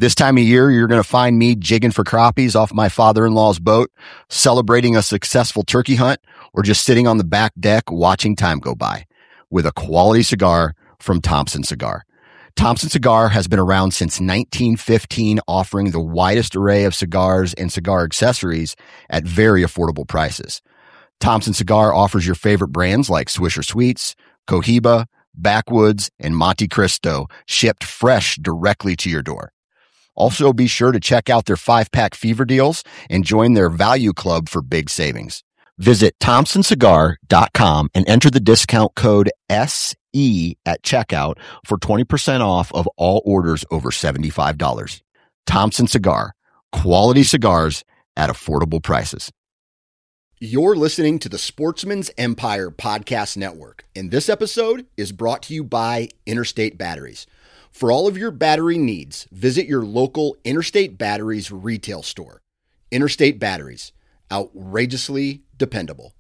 This time of year, you're going to find me jigging for crappies off my father-in-law's boat, celebrating a successful turkey hunt, or just sitting on the back deck watching time go by with a quality cigar from Thompson Cigar. Thompson Cigar has been around since 1915, offering the widest array of cigars and cigar accessories at very affordable prices. Thompson Cigar offers your favorite brands like Swisher Sweets, Cohiba, Backwoods, and Monte Cristo, shipped fresh directly to your door. Also, be sure to check out their 5-pack fever deals and join their value club for big savings. Visit thompsoncigar.com and enter the discount code SE at checkout for 20% off of all orders over $75. Thompson Cigar, quality cigars at affordable prices. You're listening to the Sportsman's Empire Podcast Network, and this episode is brought to you by Interstate Batteries. For all of your battery needs, visit your local Interstate Batteries retail store. Interstate Batteries, outrageously dependable.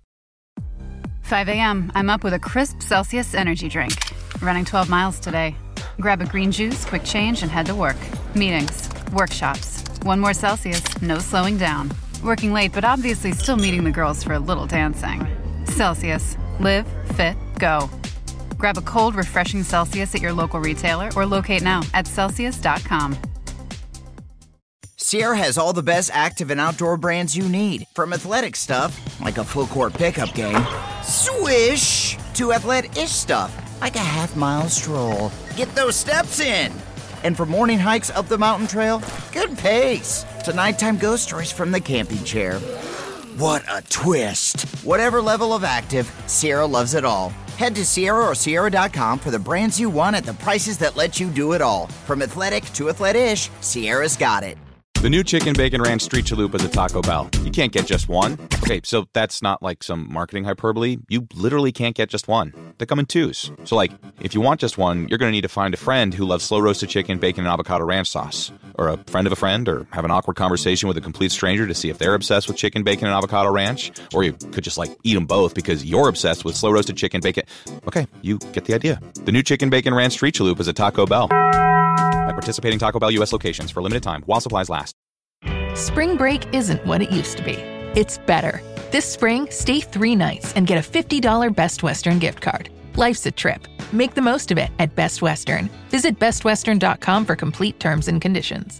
5 a.m. I'm up with a crisp Celsius energy drink. Running 12 miles today. Grab a green juice, quick change, and head to work. Meetings, workshops. One more Celsius, no slowing down. Working late, but obviously still meeting the girls for a little dancing. Celsius. Live, fit, go. Grab a cold, refreshing Celsius at your local retailer or locate now at Celsius.com. Sierra has all the best active and outdoor brands you need. From athletic stuff, like a full-court pickup game, swish, to athletic-ish stuff, like a half-mile stroll. Get those steps in. And for morning hikes up the mountain trail, good pace. To nighttime ghost stories from the camping chair. What a twist. Whatever level of active, Sierra loves it all. Head to Sierra or Sierra.com for the brands you want at the prices that let you do it all. From athletic to athletic-ish, Sierra's got it. The new Chicken Bacon Ranch Street Chalupas at Taco Bell. You can't get just one. Okay, so that's not like some marketing hyperbole. You literally can't get just one. They come in twos. So like, if you want just one, you're going to need to find a friend who loves slow-roasted chicken, bacon, and avocado ranch sauce. Or a friend of a friend, or have an awkward conversation with a complete stranger to see if they're obsessed with chicken, bacon, and avocado ranch. Or you could just like eat them both because you're obsessed with slow-roasted chicken, bacon. Okay, you get the idea. The new Chicken Bacon Ranch Street Chalupas at Taco Bell. At participating Taco Bell U.S. locations for a limited time while supplies last. Spring break isn't what it used to be. It's better. This spring, stay 3 nights and get a $50 Best Western gift card. Life's a trip. Make the most of it at Best Western. Visit bestwestern.com for complete terms and conditions.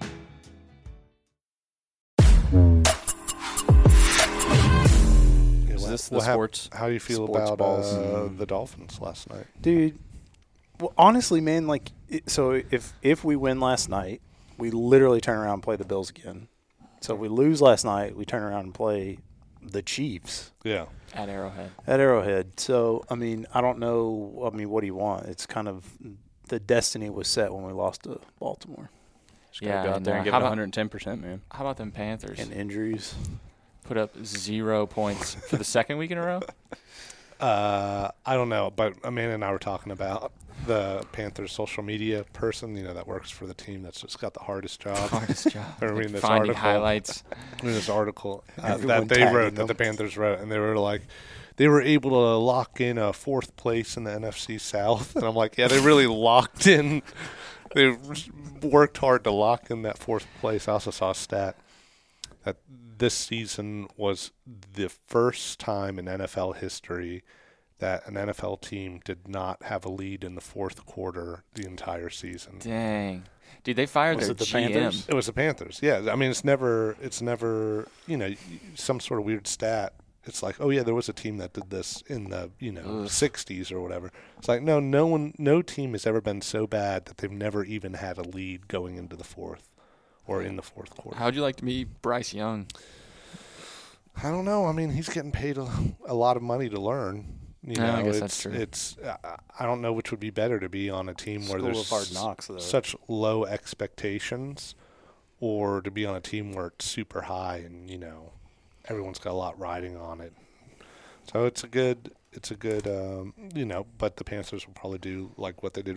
Is this the sports? How do you feel about the Dolphins last night? Dude, well, honestly, man, like, so if we win last night, we literally turn around and play the Bills again. So if we lose last night, we turn around and play the Chiefs. Yeah. At Arrowhead. At Arrowhead. So, I mean, I don't know. I mean, what do you want? It's kind of the destiny was set when we lost to Baltimore. Just gotta go out there and give it 110%, man. How about them Panthers? And injuries. Put up 0 points for the second week in a row? I don't know, but Amanda and I were talking about the Panthers social media person, that works for the team that's just got the hardest job. Finding highlights. In this article that they wrote, that the Panthers wrote, and they were like, they were able to lock in a 4th place in the NFC South. And I'm like, yeah, they really locked in. They worked hard to lock in that 4th place. I also saw a stat that this season was the first time in NFL history that an NFL team did not have a lead in the 4th quarter the entire season. Dang. Dude, they fired their GM. Panthers? It was the Panthers, yeah. I mean, it's never, some sort of weird stat. It's like, oh, yeah, there was a team that did this in the, 60s or whatever. It's like, no team has ever been so bad that they've never even had a lead going into the 4th or in the 4th quarter. How'd you like to meet Bryce Young? I don't know. I mean, he's getting paid a lot of money to learn. I guess that's true. I don't know which would be better, to be on a team where there's hard knocks, such low expectations, or to be on a team where it's super high and everyone's got a lot riding on it. So it's a good, but the Panthers will probably do like what they did with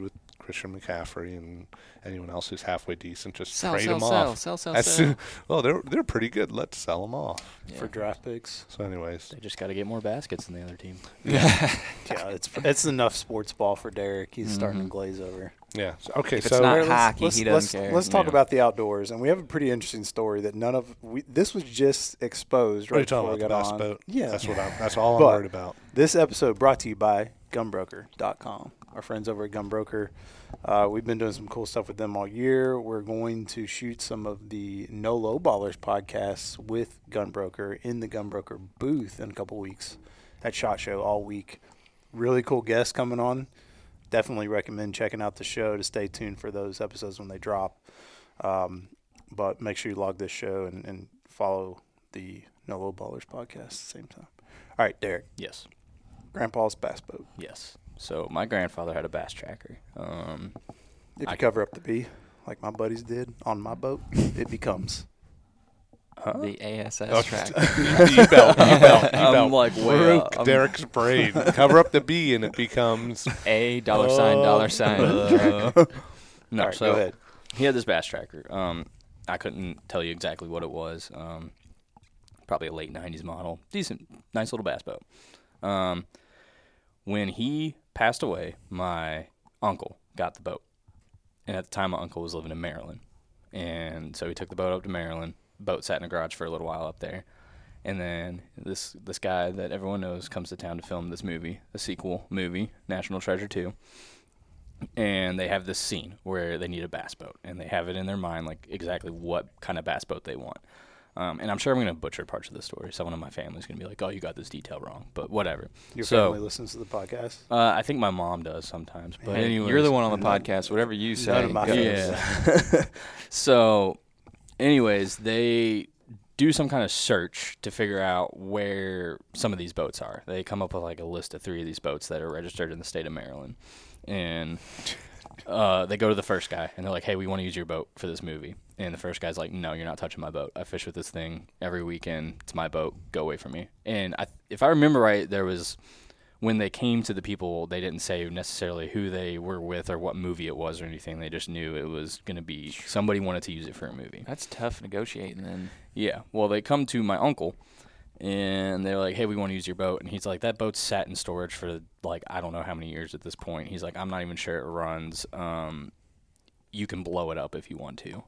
Christian McCaffrey and anyone else who's halfway decent. Just sell, trade sell, them sell, off. Sell. Well, they're pretty good. Let's sell them off for draft picks. So, anyways, they just got to get more baskets than the other team. Yeah, it's enough sports ball for Derek. He's starting to glaze over. Yeah. Okay. If it's not hockey, he doesn't care. Let's talk about the outdoors, and we have a pretty interesting story that this was just exposed right before we got on. Boat? Yeah, that's all I'm worried about. This episode brought to you by Gunbroker.com. Our friends over at Gunbroker. We've been doing some cool stuff with them all year. We're going to shoot some of the No Low Ballers podcasts with Gunbroker in the Gunbroker booth in a couple weeks at SHOT Show all week. Really cool guests coming on. Definitely recommend checking out the show to stay tuned for those episodes when they drop. But make sure you log this show and follow the No Low Ballers podcast at the same time. All right, Derek. Yes. Grandpa's bass boat. Yes. So my grandfather had a bass tracker. If you cover up the B, like my buddies did on my boat, it becomes the ASS tracker. You belt. I'm like, broke Derek's brain. Cover up the B and it becomes $, $sign. No, right, so go ahead. He had this bass tracker. I couldn't tell you exactly what it was. Probably a late 90s model. Decent, nice little bass boat. When he passed away, my uncle got the boat. And at the time, my uncle was living in Maryland. And so he took the boat up to Maryland. Boat sat in a garage for a little while up there. And then this guy that everyone knows comes to town to film this movie, a sequel movie, National Treasure 2. And they have this scene where they need a bass boat. And they have it in their mind, like, exactly what kind of bass boat they want. And I'm sure I'm going to butcher parts of this story. Someone in my family is going to be like, oh, you got this detail wrong. But whatever. Your family listens to the podcast? I think my mom does sometimes. But anyways, you're the one on the podcast. Whatever you say. None of my family. So, anyways, they do some kind of search to figure out where some of these boats are. They come up with like a list of 3 of these boats that are registered in the state of Maryland. And they go to the first guy, and they're like, hey, we want to use your boat for this movie. And the first guy's like, no, you're not touching my boat. I fish with this thing every weekend. It's my boat. Go away from me. And if I remember right, there was, when they came to the people, they didn't say necessarily who they were with or what movie it was or anything. They just knew it was going to be somebody wanted to use it for a movie. That's tough negotiating then. Yeah. Well, they come to my uncle, and they're like, hey, we want to use your boat. And he's like, that boat's sat in storage for, like, I don't know how many years at this point. He's like, I'm not even sure it runs. You can blow it up if you want to.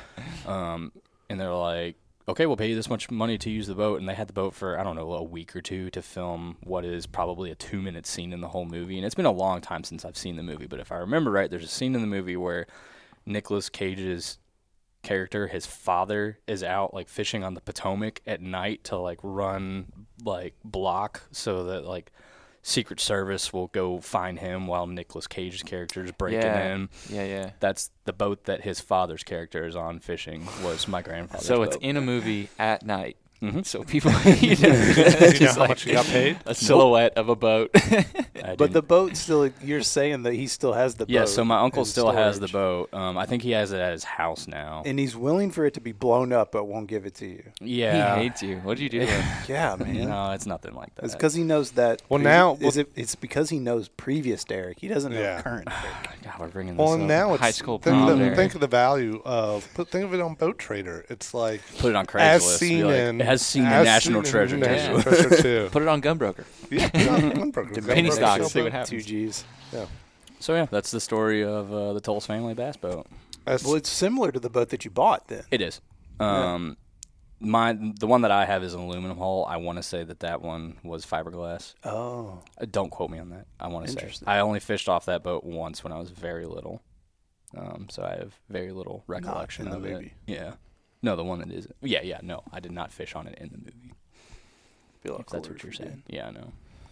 And they're like, okay, we'll pay you this much money to use the boat. And they had the boat for, I don't know, a week or two to film what is probably a 2-minute scene in the whole movie. And it's been a long time since I've seen the movie. But if I remember right, there's a scene in the movie where Nicolas Cage's character, his father, is out like fishing on the Potomac at night to like run like block so that like Secret Service will go find him while Nicolas Cage's character is breaking in. Yeah. That's the boat that his father's character is on fishing, was my grandfather's So boat. it's in a movie at night. Mm-hmm. So people, you know how much you got paid? A silhouette of a boat. But the boat still, you're saying that he still has the boat. Yeah, so my uncle still has the storage. boat. I think he has it at his house now. And he's willing for it to be blown up, but won't give it to you. Yeah. He hates you. What'd you do to him? Yeah, man. No, it's nothing like that. It's because he knows that. Well, it's because he knows previous Derek. He doesn't know current Derek. God, we're bringing this Well, up. now it's High school think of the value of think of it on Boat Trader. It's like Put it on Craigslist. as seen Be like, in it has seen the as National seen in Treasure National too. Treasure too. Put it on Gunbroker. Yeah, put it on Gunbroker. Penny Gunbroker stocks, show see what boat. happens. 2 Gs. Yeah. So yeah, that's the story of the Tullis family bass boat. Well, it's similar to the boat that you bought then. It is. The one that I have is an aluminum hull. I want to say that one was fiberglass. Oh. Don't quote me on that. I want to say. Interesting. I only fished off that boat once when I was very little. So I have very little recollection in the of movie. it. Yeah. No, the one that is. Yeah. No, I did not fish on it in the movie. If that's what you're saying. Yeah, I know.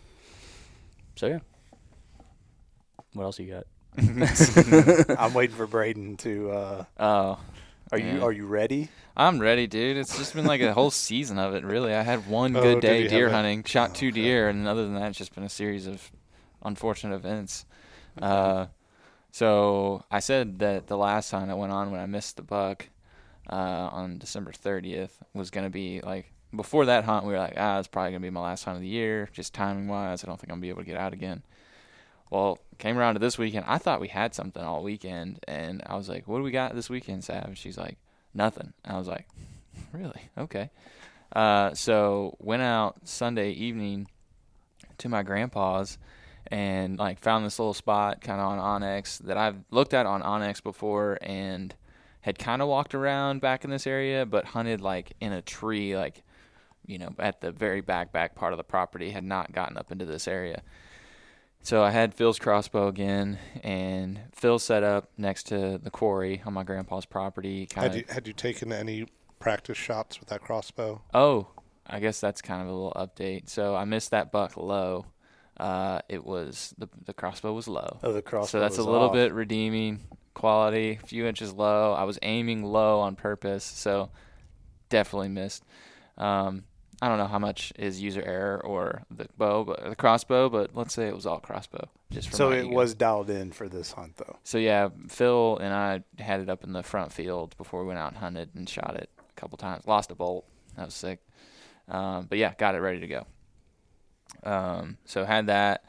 So yeah. What else you got? I'm waiting for Braden to. Are you ready? I'm ready, dude. It's just been like a whole season of it, really. I had one good day deer hunting, shot 2 deer, and other than that, it's just been a series of unfortunate events. Okay. So I said that the last time I went on when I missed the buck on December 30th was going to be like, before that hunt, we were like, it's probably going to be my last hunt of the year, just timing-wise. I don't think I'm going to be able to get out again. Well, came around to this weekend. I thought we had something all weekend, and I was like, what do we got this weekend, Sav? And she's like, nothing. And I was like, really? Okay. So went out Sunday evening to my grandpa's and like found this little spot kind of on Onyx that I've looked at on Onyx before and had kind of walked around back in this area, but hunted like in a tree, like, you know, at the very back part of the property, had not gotten up into this area. So I had Phil's crossbow again, and Phil set up next to the quarry on my grandpa's property. Had you taken any practice shots with that crossbow? Oh, I guess that's kind of a little update. So I missed that buck low. It was the crossbow was low. Oh, the crossbow. So that's a little bit redeeming quality. A few inches low. I was aiming low on purpose, so definitely missed. I don't know how much is user error or the crossbow, but let's say it was all crossbow. So it was dialed in for this hunt, though. So yeah, Phil and I had it up in the front field before we went out and hunted and shot it a couple times. Lost a bolt. That was sick. But yeah, got it ready to go. So had that,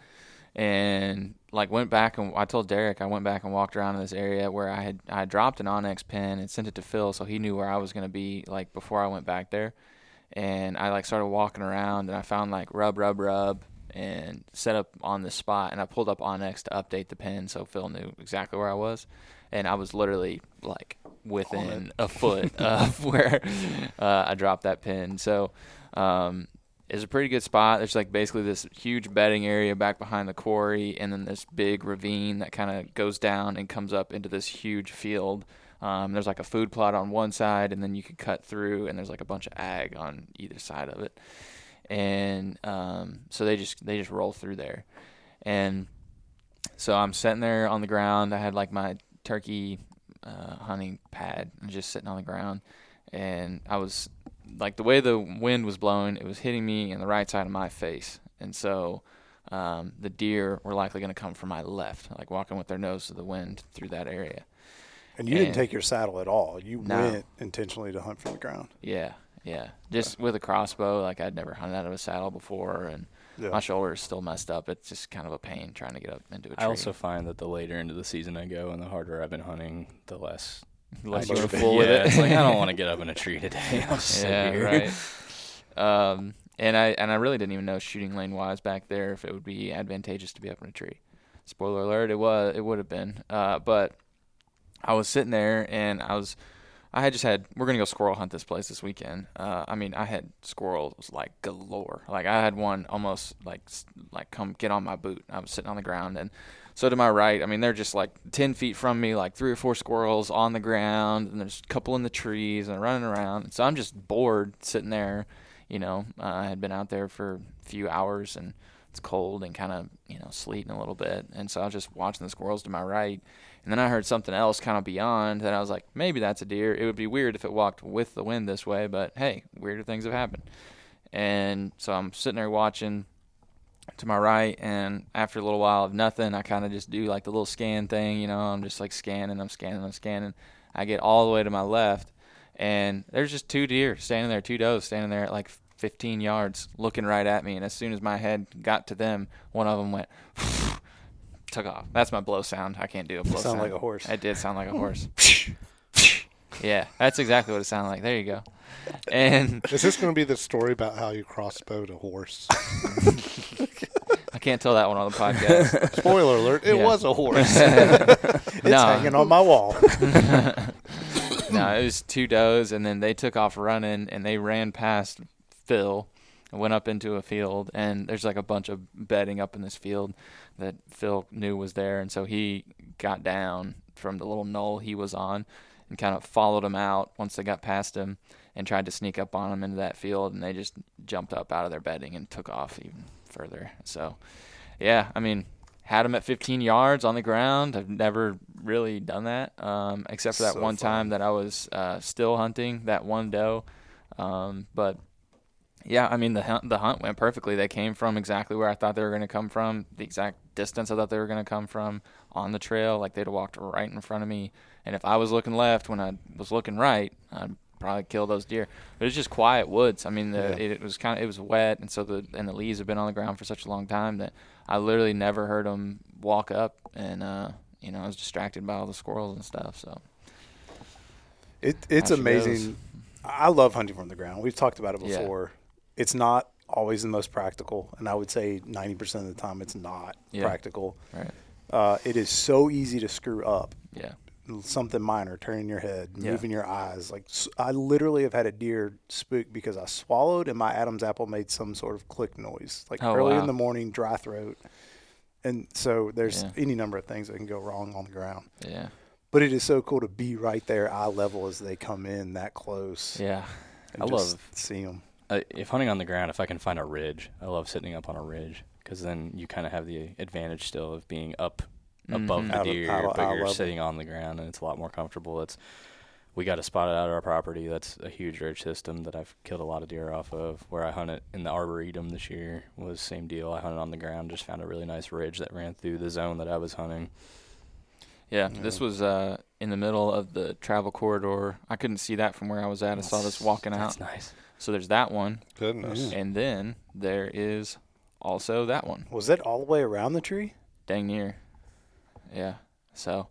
and like went back and I told Derek I went back and walked around in this area where I had dropped an Onyx pin and sent it to Phil so he knew where I was going to be like before I went back there. And I like started walking around and I found like rub and set up on this spot, and I pulled up Onyx to update the pin so Phil knew exactly where I was. And I was literally like within a foot of where I dropped that pin. So it's a pretty good spot. There's like basically this huge bedding area back behind the quarry, and then this big ravine that kind of goes down and comes up into this huge field. There's like a food plot on one side, and then you could cut through, and there's like a bunch of ag on either side of it. And so they just roll through there. And so I'm sitting there on the ground. I had like my turkey hunting pad and just sitting on the ground. And I was like, the way the wind was blowing, it was hitting me in the right side of my face. And so the deer were likely going to come from my left, like walking with their nose to the wind through that area. And you didn't take your saddle at all. You went intentionally to hunt from the ground. Yeah. Just with a crossbow, like I'd never hunted out of a saddle before, and my shoulder is still messed up. It's just kind of a pain trying to get up into a tree. I also find that the later into the season I go and the harder I've been hunting, the less you go full with it. It's like, I don't want to get up in a tree today. I'll sit here. Right. And I really didn't even know shooting lane wise back there if it would be advantageous to be up in a tree. Spoiler alert, it would have been. But I was sitting there and we're going to go squirrel hunt this place this weekend. I had squirrels like galore. Like I had one almost like come get on my boot. I was sitting on the ground, and so to my right, they're just like 10 feet from me, like 3 or 4 squirrels on the ground, and there's a couple in the trees and running around. So I'm just bored sitting there. I had been out there for a few hours, and it's cold and kind of, sleeting a little bit. And so I was just watching the squirrels to my right. And then I heard something else kind of beyond that. I was like, maybe that's a deer. It would be weird if it walked with the wind this way, but hey, weirder things have happened. And so I'm sitting there watching to my right, and after a little while of nothing, I kind of just do like the little scan thing, I'm just like scanning. I get all the way to my left, and there's just 2 deer standing there, 2 does standing there at like 15 yards looking right at me. And as soon as my head got to them, one of them went took off. That's my blow sound. I can't do a blow sound. Sound like a horse. It did sound like a horse. Yeah, that's exactly what it sounded like. There you go. And is this going to be the story about how you crossbowed a horse? I can't tell that one on the podcast. Spoiler alert, it was a horse. It's hanging on my wall. No, it was 2 does, and then they took off running, and they ran past Phil and went up into a field, and there's like a bunch of bedding up in this field that Phil knew was there, and so he got down from the little knoll he was on and kind of followed him out once they got past him and tried to sneak up on him into that field, and they just jumped up out of their bedding and took off even further. So, yeah, had him at 15 yards on the ground. I've never really done that, except for that one time that I was still hunting that one doe. But yeah, the hunt went perfectly. They came from exactly where I thought they were going to come from, the exact distance I thought they were going to come from on the trail. Like they'd walked right in front of me. And if I was looking left when I was looking right, I'd probably kill those deer. But it's just quiet woods. I mean, it was wet, and so the leaves have been on the ground for such a long time that I literally never heard them walk up, and I was distracted by all the squirrels and stuff. So it's amazing. I love hunting from the ground. We've talked about it before. Yeah. It's not always the most practical, and I would say 90% of the time it's not practical. Right. It is so easy to screw up. Yeah. Something minor, turning your head, moving your eyes. Like, I literally have had a deer spook because I swallowed and my Adam's apple made some sort of click noise, like early in the morning, dry throat. And so there's any number of things that can go wrong on the ground. Yeah. But it is so cool to be right there, eye level, as they come in that close. Yeah. I love see them. If hunting on the ground, if I can find a ridge, I love sitting up on a ridge because then you kind of have the advantage still of being up above the deer, but you're sitting on the ground, and it's a lot more comfortable. We got a spot out of our property that's a huge ridge system that I've killed a lot of deer off of. Where I hunted in the Arboretum this year was same deal. I hunted on the ground, just found a really nice ridge that ran through the zone that I was hunting. Yeah, this was in the middle of the travel corridor. I couldn't see that from where I was at. I saw this walking out. That's nice. So there's that one. Goodness. And then there is also that one. Was that all the way around the tree? Dang near. Yeah. So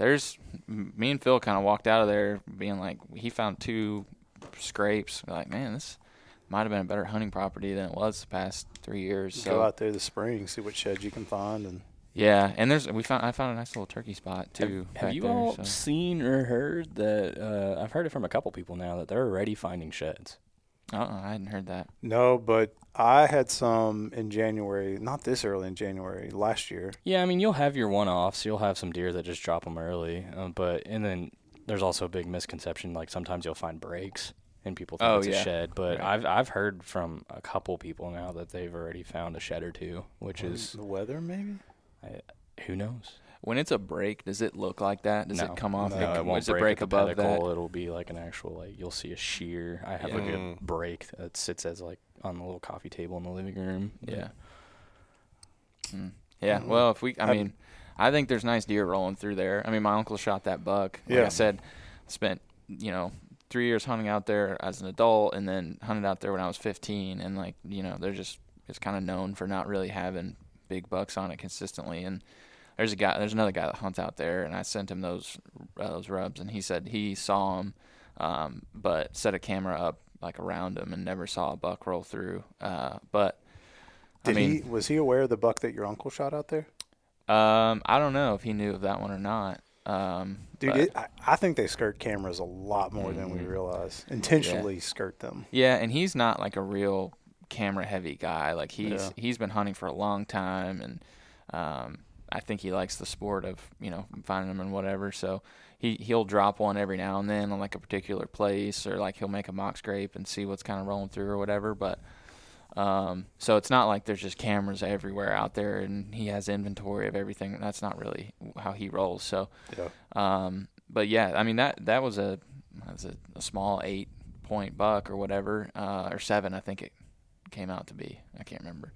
me and Phil kind of walked out of there being like, he found 2 scrapes. We're like, man, this might have been a better hunting property than it was the past 3 years. Go out there this spring, see what sheds you can find, and yeah, and I found a nice little turkey spot too. Have you all seen or heard that? I've heard it from a couple people now that they're already finding sheds. I hadn't heard that. No, but I had some in January, not this early in January, last year. Yeah, I mean, you'll have your one-offs. You'll have some deer that just drop them early. And then there's also a big misconception. Like, sometimes you'll find breaks, and people think it's a shed. But right. I've heard from a couple people now that they've already found a shed or two, which is... The weather, maybe? Who knows? When it's a break, does it look like that? Does it come off? No, it won't break above that. It'll be like an actual, like, you'll see a shear. I have like a break that sits as like on the little coffee table in the living room. Yeah. Yeah. Well, I think there's nice deer rolling through there. I mean, my uncle shot that buck. Like I said, spent 3 years hunting out there as an adult, and then hunted out there when I was 15. And it's kind of known for not really having big bucks on it consistently. And there's another guy that hunts out there, and I sent him those rubs, and he said he saw them, but set a camera up like around him and never saw a buck roll through. But was he aware of the buck that your uncle shot out there? I don't know if he knew of that one or not. Dude, I think they skirt cameras a lot more than we realize. Intentionally skirt them. Yeah, and he's not like a real camera heavy guy. Like he's been hunting for a long time, and I think he likes the sport of finding them and whatever. So he'll drop one every now and then on like a particular place, or like he'll make a mock scrape and see what's kind of rolling through or whatever. But so it's not like there's just cameras everywhere out there and he has inventory of everything. That's not really how he rolls. So, but yeah, I mean that was a small 8-point buck or whatever, or 7, I think it came out to be. I can't remember.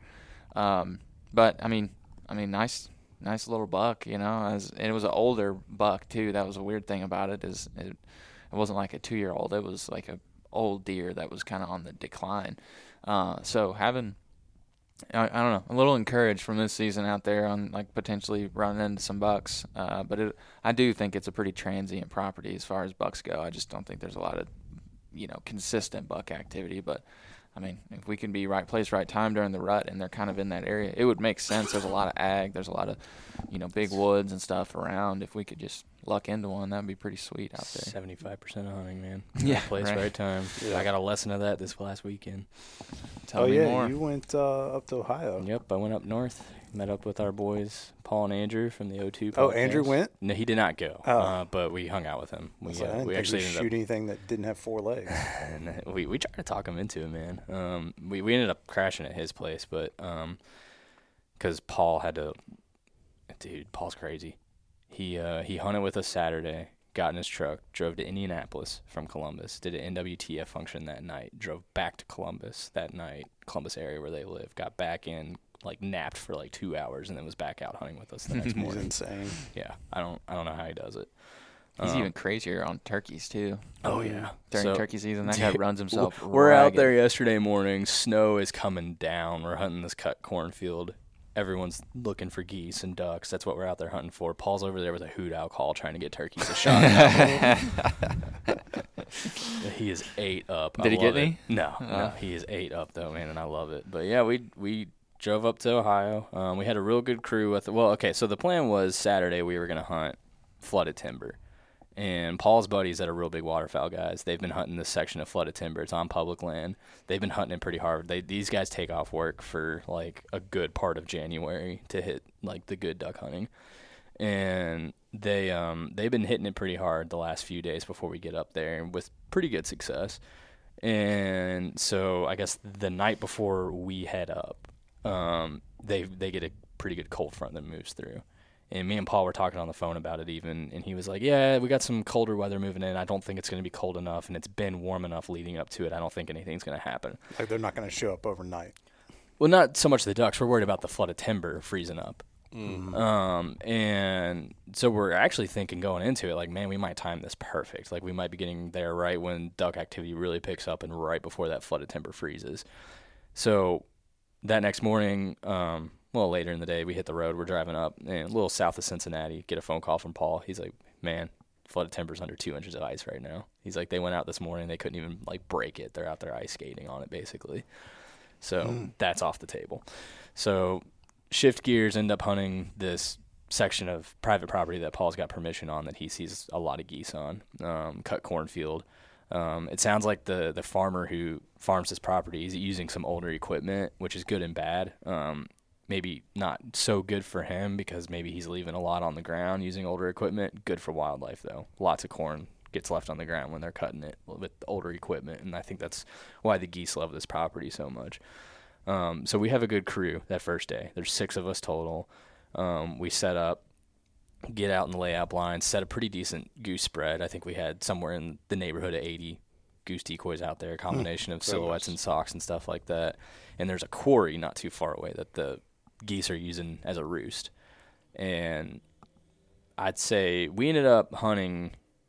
But I mean, nice little buck, and it was an older buck too. That was a weird thing about it, is it wasn't like a 2-year-old. It was like a old deer that was kind of on the decline. So having, I don't know, a little encouraged from this season out there on like potentially running into some bucks. But I do think it's a pretty transient property as far as bucks go. I just don't think there's a lot of, consistent buck activity. But I mean, if we can be right place, right time during the rut, and they're kind of in that area, it would make sense. There's a lot of ag. There's a lot of, big woods and stuff around. If we could just luck into one, that'd be pretty sweet out there. 75% of hunting, man. Yeah, right place, right time. Yeah. I got a lesson of that this last weekend. Tell me more. You went up to Ohio. Yep, I went up north, met up with our boys, Paul and Andrew from the O2 podcast. Oh, Andrew went? No, he did not go, but we hung out with him. We actually didn't shoot anything that didn't have 4 legs. And we tried to talk him into it, man. We ended up crashing at his place, but because Paul had to. Dude, Paul's crazy. He hunted with us Saturday, got in his truck, drove to Indianapolis from Columbus, did an NWTF function that night, drove back to Columbus that night, Columbus area where they live, got back in, like napped for like 2 hours, and then was back out hunting with us the next morning. He's insane. Yeah, I don't know how he does it. He's even crazier on turkeys, too. Oh, yeah. During turkey season, that guy runs himself We're ragged. out there yesterday morning. Snow is coming down. We're hunting this cut cornfield. Everyone's looking for geese and ducks. That's what we're out there hunting for. Paul's over there with a hoot owl call trying to get turkeys a shot. He is 8 up. Did he get any? No, he is 8 up, though, man, and I love it. But, yeah, we drove up to Ohio. We had a real good crew. So the plan was Saturday we were going to hunt flooded timber. And Paul's buddies that are real big waterfowl guys, they've been hunting this section of flooded timber. It's on public land. They've been hunting it pretty hard. These guys take off work for like a good part of January to hit like the good duck hunting. And they've been hitting it pretty hard the last few days before we get up there, and with pretty good success. And so I guess the night before we head up, they get a pretty good cold front that moves through. And me and Paul were talking on the phone about it even, and he was like, yeah, we got some colder weather moving in. I don't think it's going to be cold enough, and it's been warm enough leading up to it. I don't think anything's going to happen. Like they're not going to show up overnight. Well, not so much the ducks. We're worried about the flooded timber freezing up. Mm-hmm. And so we're actually thinking going into it, like, man, we might time this perfect. Like, we might be getting there right when duck activity really picks up and right before that flooded timber freezes. So that next morning, later in the day, we hit the road. We're driving up, and a little south of Cincinnati, get a phone call from Paul. He's like, man, flooded timber's under 2 inches of ice right now. He's like, they went out this morning. They couldn't even, like, break it. They're out there ice skating on it, basically. So that's off the table. So shift gears, end up hunting this section of private property that Paul's got permission on that he sees a lot of geese on, cut cornfield. It sounds like the farmer who farms this property is using some older equipment, which is good and bad. Maybe not so good for him because maybe he's leaving a lot on the ground using older equipment. Good for wildlife, though. Lots of corn gets left on the ground when they're cutting it with older equipment, and I think that's why the geese love this property so much. So we have a good crew that first day. There's 6 of us total. We set up, get out in the layout blind, set a pretty decent goose spread. I think we had somewhere in the neighborhood of 80 goose decoys out there, a combination of silhouettes and socks and stuff like that. And there's a quarry not too far away that the geese are using as a roost. And I'd say we ended up hunting.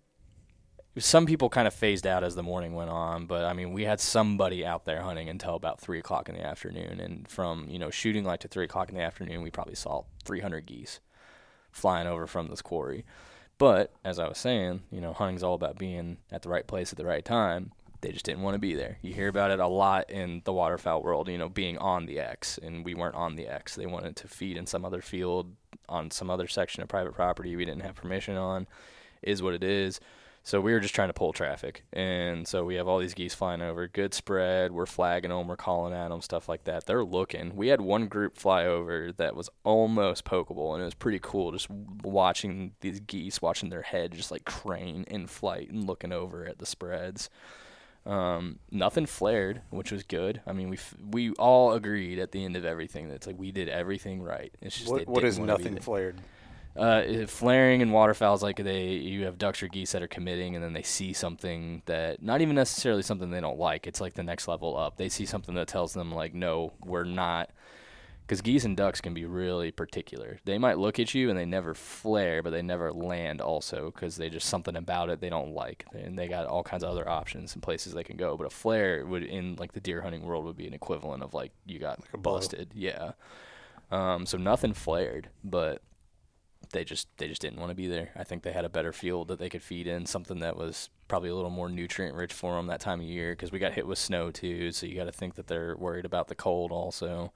Some people kind of phased out as the morning went on, but I mean, we had somebody out there hunting until about 3 o'clock in the afternoon. And from, shooting light to 3 o'clock in the afternoon, we probably saw 300 geese flying over from this quarry. But as I was saying, hunting's all about being at the right place at the right time. They just didn't want to be there. You hear about it a lot in the waterfowl world, being on the X, and we weren't on the X. They wanted to feed in some other field on some other section of private property we didn't have permission on. Is what it is. So we were just trying to pull traffic. And so we have all these geese flying over. Good spread. We're flagging them. We're calling at them, stuff like that. They're looking. We had one group fly over that was almost pokeable, and it was pretty cool just watching these geese, watching their head just like crane in flight and looking over at the spreads. Nothing flared, which was good. I mean, we all agreed at the end of everything that it's like we did everything right. It's just what is nothing flared? Flaring in waterfowl is like you have ducks or geese that are committing, and then they see something that not even necessarily something they don't like. It's like the next level up. They see something that tells them like, no, we're not. Because geese and ducks can be really particular. They might look at you and they never flare, but they never land also because they just something about it they don't like. And they got all kinds of other options and places they can go. But a flare would, in like the deer hunting world, would be an equivalent of like you got like busted. Yeah. So nothing flared, but they just didn't want to be there. I think they had a better field that they could feed in, something that was probably a little more nutrient rich for them that time of year because we got hit with snow too. So you got to think that they're worried about the cold also.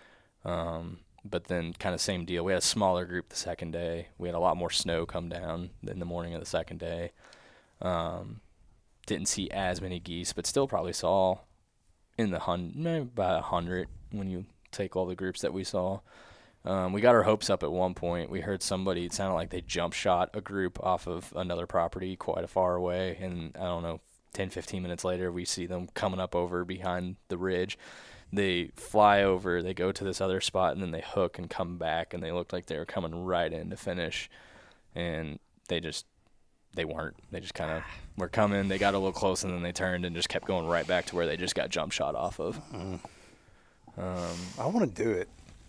But then kind of same deal. We had a smaller group the second day. We had a lot more snow come down in the morning of the second day. Didn't see as many geese, but still probably saw in the about 100 when you take all the groups that we saw. We got our hopes up at one point. We heard somebody, it sounded like they jump shot a group off of another property quite a far away. And I don't know, 10, 15 minutes later, we see them coming up over behind the ridge. They fly over, they go to this other spot, and then they hook and come back, and they looked like they were coming right in to finish. And they weren't. They just kind of were coming. They got a little close, and then they turned and just kept going right back to where they just got jump shot off of. I want to do it.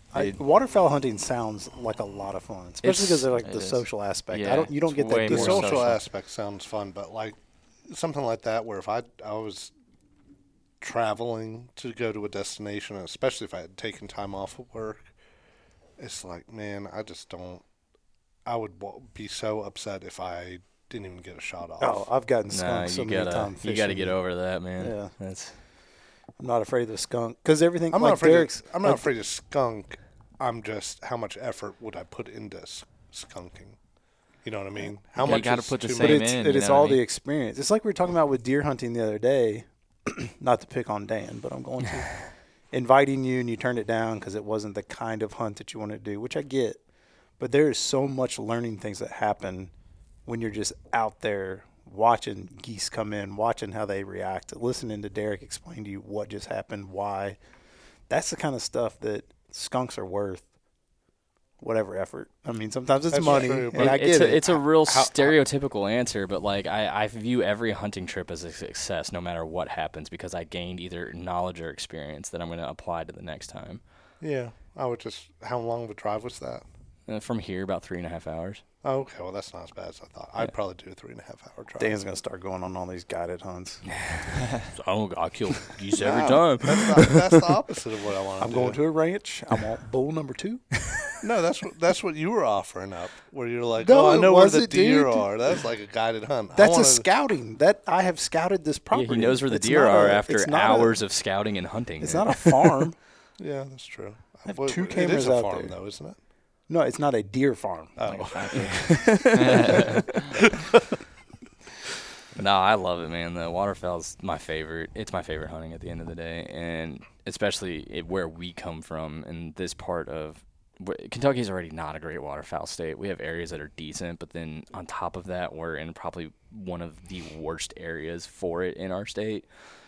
Waterfowl hunting sounds like a lot of fun, especially because of like the social aspect. Yeah, you don't get that. The social aspect sounds fun, but like something like that where if I was traveling to go to a destination, especially if I had taken time off of work, it's like, man, I would be so upset if I didn't even get a shot off. Oh, I've gotten skunked so many times fishing. You got to get over that, man. Yeah. I'm not afraid of the skunk because everything. I'm not afraid of skunk. I'm just, how much effort would I put into skunking? You know what I mean? How much? You got to put the same in. It's all the experience. It's like we were talking about with deer hunting the other day. Not to pick on Dan, but I'm going to. Inviting you and you turned it down because it wasn't the kind of hunt that you wanted to do, which I get. But there is so much learning things that happen when you're just out there watching geese come in, watching how they react, listening to Derek explain to you what just happened, why. That's the kind of stuff that skunks are worth whatever effort. I mean, sometimes it's money, and I get it. It's a real stereotypical answer, but like I view every hunting trip as a success no matter what happens because I gained either knowledge or experience that I'm going to apply to the next time. Yeah. How long of a drive was that? From here, about 3.5 hours. Oh, okay. Well, that's not as bad as I thought. I'd probably do a 3.5-hour drive. Dan's going to start going on all these guided hunts. I kill geese every time. That's the opposite of what I want to do. I'm going to a ranch. I want bull number 2. No, that's what you were offering up, where you're like, no, I know where the deer are. That's like a guided hunt. That's a scouting. I have scouted this property. Yeah, he knows where the deer are after hours of scouting and hunting. It's not a farm. Yeah, that's true. I have 2 cameras out there. It is a farm, though, isn't it? No, it's not a deer farm. Oh. No, I love it, man. The waterfowl's my favorite. It's my favorite hunting at the end of the day, and especially where we come from in this part of Kentucky's already not a great waterfowl state. We have areas that are decent, but then on top of that, we're in probably one of the worst areas for it in our state.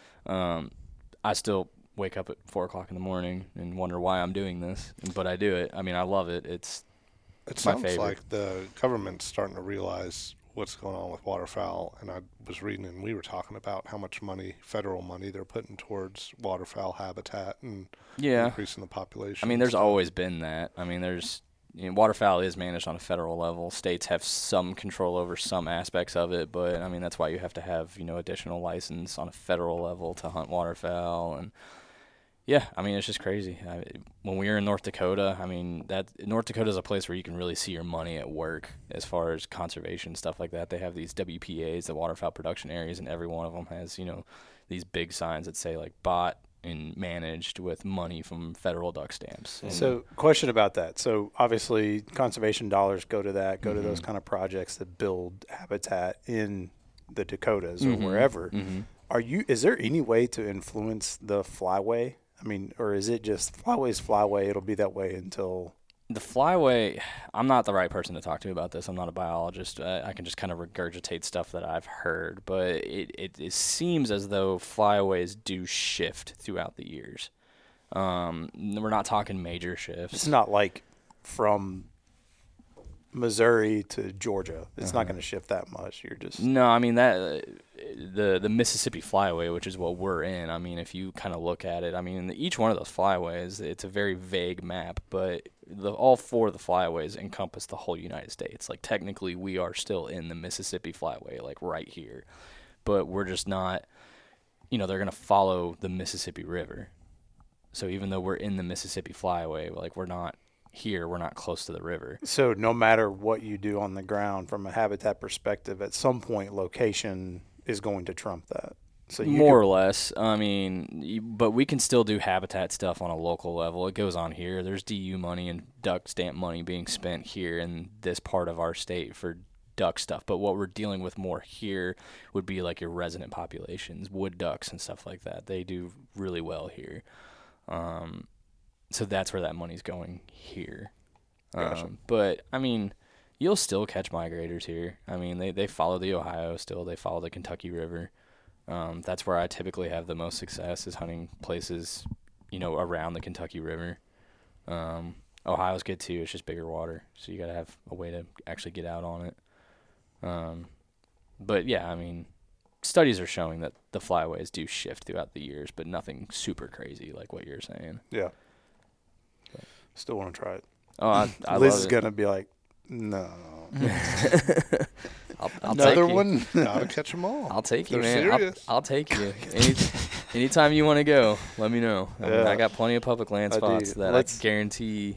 I still wake up at 4 o'clock in the morning and wonder why I'm doing this, but I do it. I mean, I love it. It my favorite. Sounds like the government's starting to realize what's going on with waterfowl, and I was reading and we were talking about how much federal money they're putting towards waterfowl habitat and increasing the population. I mean, there's always been that. I mean, waterfowl is managed on a federal level. States have some control over some aspects of it, but I mean, that's why you have to have, additional license on a federal level to hunt waterfowl. And yeah, I mean, it's just crazy. When we were in North Dakota, I mean, North Dakota is a place where you can really see your money at work as far as conservation, stuff like that. They have these WPAs, the waterfowl production areas, and every one of them has, these big signs that say, like, bought and managed with money from federal duck stamps. So, question about that. So, obviously, conservation dollars go to that, go to those kind of projects that build habitat in the Dakotas or wherever. Is there any way to influence the flyway? I mean, or is it just flyway's flyway? It'll be that way until the flyway. I'm not the right person to talk to about this. I'm not a biologist. I can just kind of regurgitate stuff that I've heard, but it seems as though flyways do shift throughout the years. We're not talking major shifts. It's not like from Missouri to Georgia. It's not going to shift that much. No. I mean that the Mississippi Flyway, which is what we're in. I mean, if you kind of look at it, I mean, each one of those flyways, it's a very vague map, but all 4 of the flyways encompass the whole United States. Like technically, we are still in the Mississippi Flyway, like right here, but we're just not. They're going to follow the Mississippi River. So even though we're in the Mississippi Flyway, like we're not. Here, we're not close to the river. So no matter what you do on the ground from a habitat perspective, at some point location is going to trump that. So more or less. I mean, but we can still do habitat stuff on a local level. It goes on here. There's DU money and duck stamp money being spent here in this part of our state for duck stuff. But what we're dealing with more here would be like your resident populations, wood ducks and stuff like that. They do really well here. So that's where that money's going here. Gotcha. But, I mean, you'll still catch migrators here. I mean, they follow the Ohio still. They follow the Kentucky River. That's where I typically have the most success is hunting places, around the Kentucky River. Ohio's good, too. It's just bigger water. So you got to have a way to actually get out on it. But, yeah, I mean, studies are showing that the flyways do shift throughout the years, but nothing super crazy like what you're saying. Yeah. Still want to try it. Oh, I Liz love is it. going to be like, no. I'll Another take you. one? Gotta catch them all. I'll take you, They're man. serious. I'll take you. Anytime you want to go, let me know. I mean, Yeah. I got plenty of public land I do. spots that I Let's- can guarantee,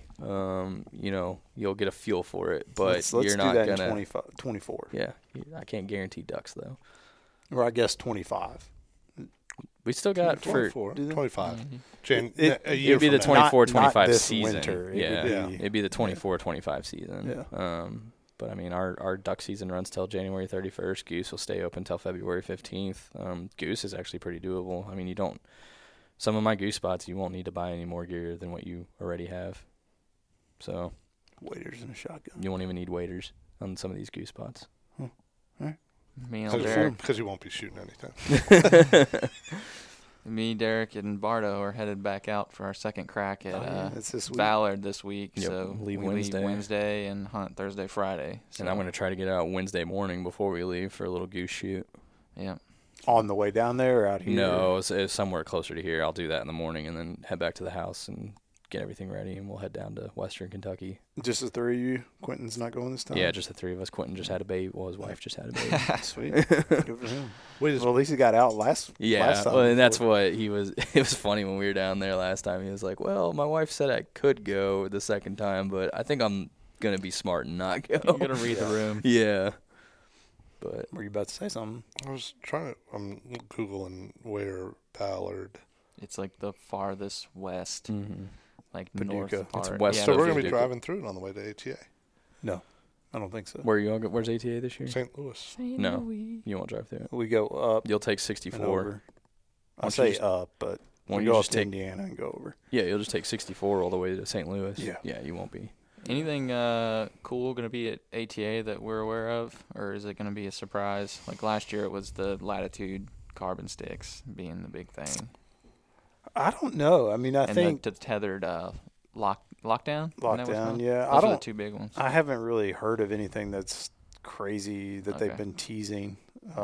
you'll get a feel for it. But let's you're not do that gonna. in 24. Yeah, I can't guarantee ducks though. Or I guess 25. We still got for 24, Do they? 25. It- A year it'd be the from now. 24, Not 25 this season. winter. It Yeah, would be- it'd be the 24, 25 season. Yeah. But I mean, our duck season runs till January 31st. Goose will stay open till February 15th. Goose is actually pretty doable. I mean, some of my goose spots, you won't need to buy any more gear than what you already have. So Waders and a shotgun. you won't even need waders on some of these goose spots. Me and Derek, Because you won't be shooting anything. Derek, and Bardo are headed back out for our second crack at That's this week. Ballard this week. Yep, So leave we Wednesday. leave Wednesday and hunt Thursday, Friday. So, And I'm going to try to get out Wednesday morning before we leave for a little goose shoot. Yeah. On the way down there or out here? No, it's somewhere closer to here. I'll do that in the morning and then head back to the house and get everything ready, and we'll head down to Western Kentucky. Just the three of you? Quentin's not going this time? Yeah, just the three of us. Quentin just had a baby. Well, his wife just had a baby. Sweet. Good for him. Wait, Well, at least he got out last Yeah, time well, and that's before. what he was. It was funny when we were down there last time. He was like, "Well, my wife said I could go the second time, but I think I'm gonna be smart and not go." You're going to read the room. Yeah, but Were you about to say something? I was trying to. I'm Googling where Ballard. It's like the farthest west, like Paducah. north It's part. west Yeah, So of we're going to be Paducah. driving through it on the way to ATA. No, I don't think so. where are you all? Where's ATA this year? St. Louis. No, you won't drive through it. We go up You'll take and 64. over. I Why don't you say just- up, but Why we don't you go up just to take? Indiana and go over. Yeah, you'll just take 64 all the way to St. Louis. Yeah. Yeah, you won't be. Anything cool going to be at ATA that we're aware of, or is it going to be a surprise? Like last year, it was the Latitude carbon sticks being the big thing, I don't know. I mean, I and think the tethered lockdown. Isn't that what it's lockdown. called? Yeah, Those I are the don't. two big ones. I haven't really heard of anything that's crazy that they've Okay. been teasing.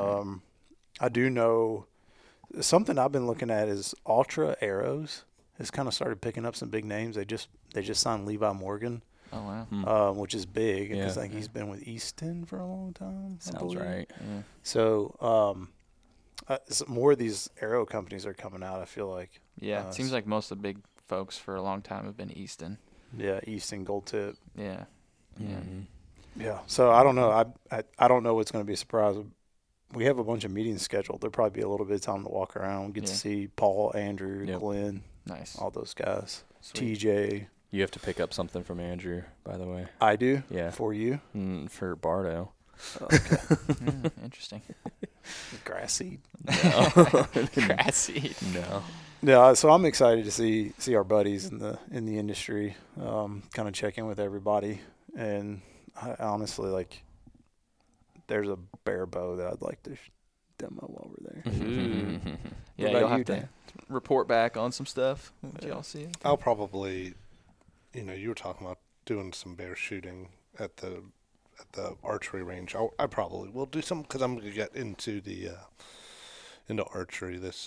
I do know something I've been looking at is Ultra Arrows has kind of started picking up some big names. They just signed Levi Morgan, Oh wow. which is big because Yeah. I think he's been with Easton for a long time. I Sounds believe. right. Yeah. So more of these arrow companies are coming out. I feel like Yeah, it seems like most of the big folks for a long time have been Easton. Easton Gold Tip. Yeah. Yeah. Yeah. So I don't know. I don't know what's going to be a surprise. We have a bunch of meetings scheduled. There'll probably be a little bit of time to walk around, get to Yeah. see Paul, Andrew, Yep. Glenn, Nice. all those guys. Sweet. TJ. You have to pick up something from Andrew, by the way. I do. Yeah. For you. For Bardo. Interesting. Grass seed. Grass seed. No. Yeah. So I'm excited to see our buddies in the industry. Kind of check in with everybody, and I honestly there's a bear bow that I'd like to demo while we're there. Ooh. What Yeah, about you'll you, have to Dan? report back on some stuff. What y'all see? I'll probably, you were talking about doing some bear shooting at the archery range. I probably will do some because I'm gonna get into into archery this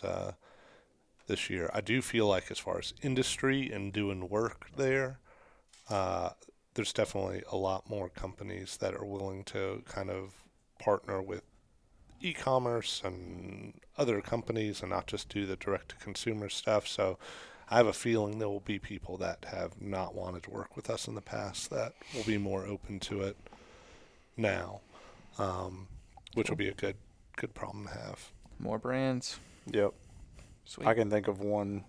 year. I do feel like as far as industry and doing work there, there's definitely a lot more companies that are willing to kind of partner with e-commerce and other companies and not just do the direct-to-consumer stuff. So I have a feeling there will be people that have not wanted to work with us in the past that will be more open to it now, which will be a good problem to have. More brands. Yep. Sweet. I can think of one.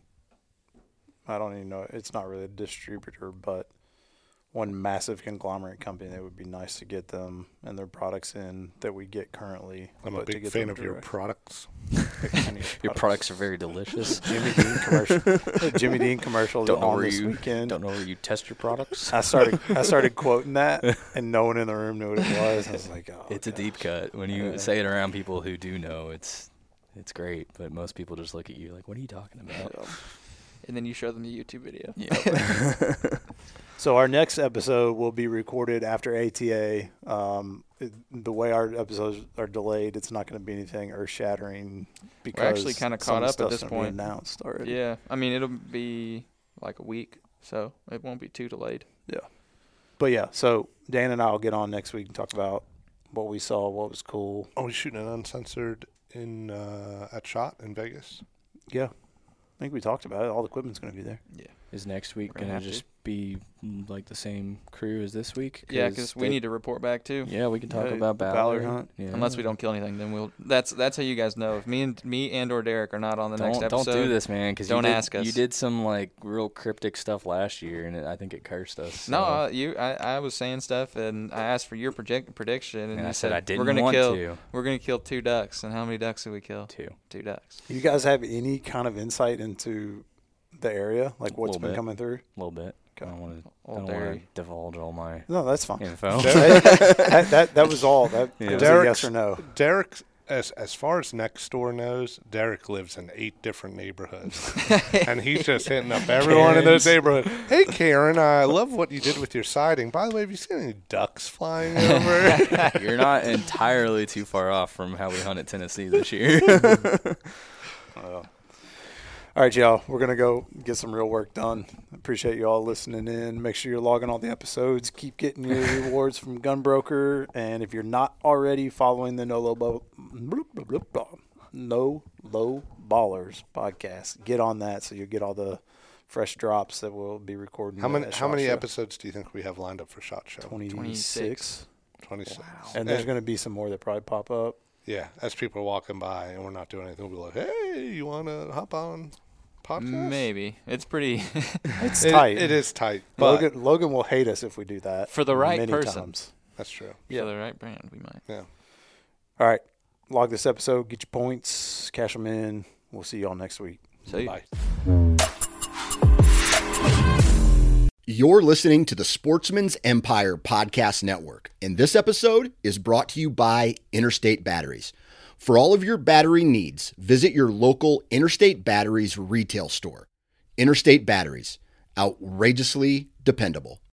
I don't even know. It's not really a distributor, but one massive conglomerate company that would be nice to get them and their products in that we get currently. I'm a but to big get fan them of your direct. products. Your products are very delicious. Jimmy Dean commercial. Jimmy Dean commercial Don't know on where this you weekend. don't know where you test your products. I started quoting that, and no one in the room knew what it was. I was like, "Oh, It's a gosh." deep cut. When you say it around people who do know, it's great. But most people just look at you like, "What are you talking about?" And then you show them the YouTube video. Yeah. So our next episode will be recorded after ATA. The way our episodes are delayed, it's not going to be anything earth-shattering because actually kinda some caught of the up at stuff's this gonna be point. announced already. Yeah. I mean, it'll be like a week so it won't be too delayed. Yeah. But yeah, so Dan and I will get on next week and talk about what we saw, what was cool. Are we shooting an uncensored at SHOT in Vegas? Yeah. I think we talked about it. All the equipment's going to be there. Yeah. Is next week going to just be like the same crew as this week? Yeah, because we need to report back too. Yeah, we can talk about Ballard hunt. Yeah. Unless we don't kill anything, then we'll. That's how you guys know. If me and or Derek are not on the next episode, don't do this, man. Because don't ask us. You did some like real cryptic stuff last year, and I think it cursed us. So. No, I was saying stuff, and I asked for your prediction, and I you said I didn't we're gonna want kill. to. We're gonna kill 2 ducks, and how many ducks did we kill? 2. 2 ducks. You guys have any kind of insight into the area, like what's been coming through? A little bit. I don't want to divulge all my that's fine. info. that was all. That was a yes or no. Derek, as far as next door knows, Derek lives in 8 different neighborhoods, and he's just hitting up everyone in those neighborhoods. Hey, Karen, I love what you did with your siding. By the way, have you seen any ducks flying over? You're not entirely too far off from how we hunted Tennessee this year. All right, y'all. We're going to go get some real work done. Appreciate you all listening in. Make sure you're logging all the episodes. Keep getting your rewards from Gunbroker. And if you're not already following the No Low Ballers podcast, get on that so you'll get all the fresh drops that we'll be recording. How many episodes do you think we have lined up for SHOT Show? 26. 26. Wow. And there's going to be some more that probably pop up. Yeah, as people are walking by and we're not doing anything, we'll be like, hey, you want to hop on podcast? Maybe. It's pretty it's tight. It is tight. But Logan will hate us if we do that. For the right person. Times. That's true. Yeah. For the right brand, we might. Yeah. All right. Log this episode. Get your points. Cash them in. We'll see y'all next week. See you. Bye. You're listening to the Sportsman's Empire Podcast Network, and this episode is brought to you by Interstate Batteries. For all of your battery needs, visit your local Interstate Batteries retail store. Interstate Batteries, outrageously dependable.